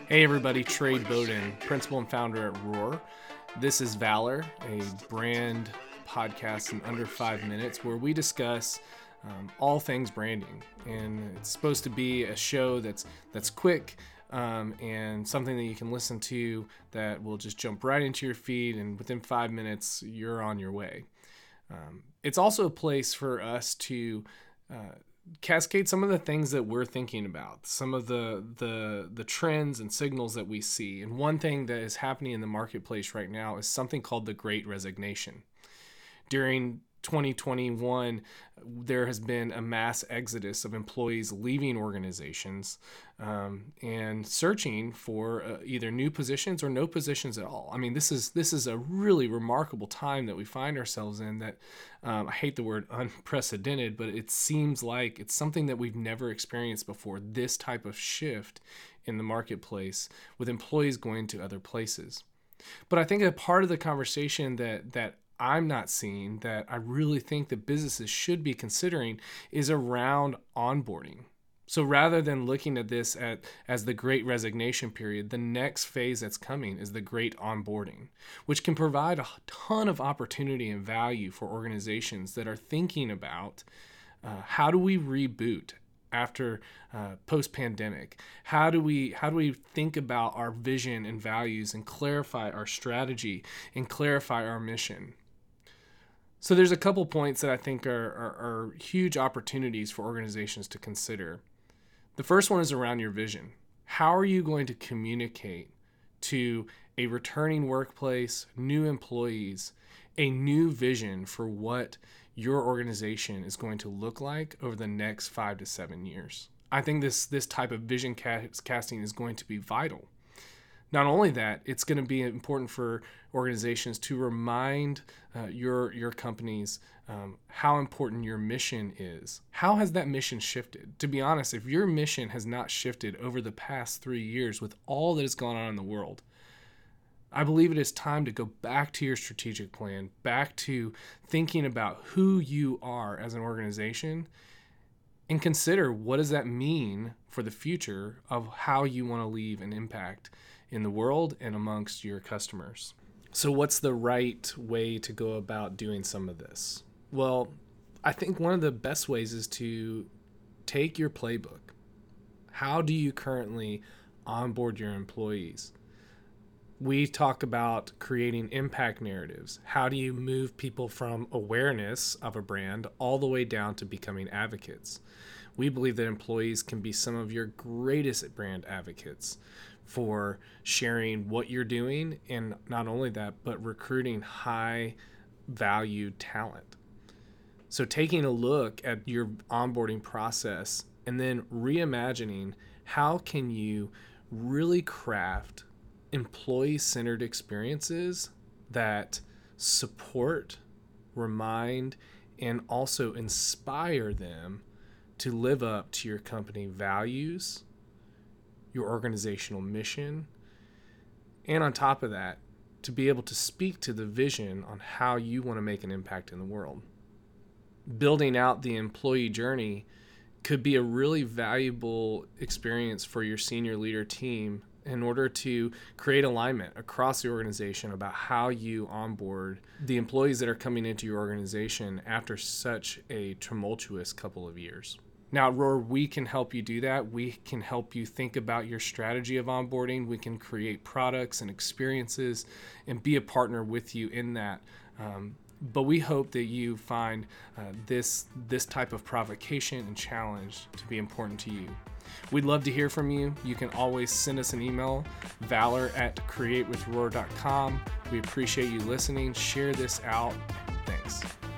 Hey everybody, Trade Bowden, principal and founder at Roar. This is Valor, a brand podcast in under 5 minutes where we discuss all things branding. And it's supposed to be a show that's quick and something that you can listen to that will just jump right into your feed, and within 5 minutes, you're on your way. It's also a place for us to cascade some of the things that we're thinking about, some of the trends and signals that we see. And one thing that is happening in the marketplace right now is something called the Great Resignation. During 2021, there has been a mass exodus of employees leaving organizations and searching for either new positions or no positions at all. I mean, this is a really remarkable time that we find ourselves in that I hate the word unprecedented, but it seems like it's something that we've never experienced before, this type of shift in the marketplace with employees going to other places. But I think a part of the conversation that I'm not seeing, that I really think that businesses should be considering, is around onboarding. So rather than looking at this as the Great Resignation period, the next phase that's coming is the Great Onboarding, which can provide a ton of opportunity and value for organizations that are thinking about how do we reboot after post-pandemic? How do we think about our vision and values and clarify our strategy and clarify our mission? So there's a couple points that I think are huge opportunities for organizations to consider. The first one is around your vision. How are you going to communicate to a returning workplace, new employees, a new vision for what your organization is going to look like over the next 5 to 7 years? I think this type of vision casting is going to be vital. Not only that, it's going to be important for organizations to remind your companies how important your mission is. How has that mission shifted? To be honest, if your mission has not shifted over the past 3 years with all that has gone on in the world, I believe it is time to go back to your strategic plan, back to thinking about who you are as an organization, and consider what does that mean for the future of how you want to leave an impact in the world and amongst your customers. So what's the right way to go about doing some of this? Well, I think one of the best ways is to take your playbook. How do you currently onboard your employees? We talk about creating impact narratives. How do you move people from awareness of a brand all the way down to becoming advocates? We believe that employees can be some of your greatest brand advocates for sharing what you're doing, and not only that, but recruiting high valued talent. So taking a look at your onboarding process and then reimagining how can you really craft employee-centered experiences that support, remind, and also inspire them to live up to your company values, your organizational mission, and on top of that, to be able to speak to the vision on how you want to make an impact in the world. Building out the employee journey could be a really valuable experience for your senior leader team in order to create alignment across the organization about how you onboard the employees that are coming into your organization after such a tumultuous couple of years. Now at Roar, we can help you do that. We can help you think about your strategy of onboarding. We can create products and experiences and be a partner with you in that. But we hope that you find this type of provocation and challenge to be important to you. We'd love to hear from you. You can always send us an email, valor@createwithroar.com. We appreciate you listening. Share this out. Thanks.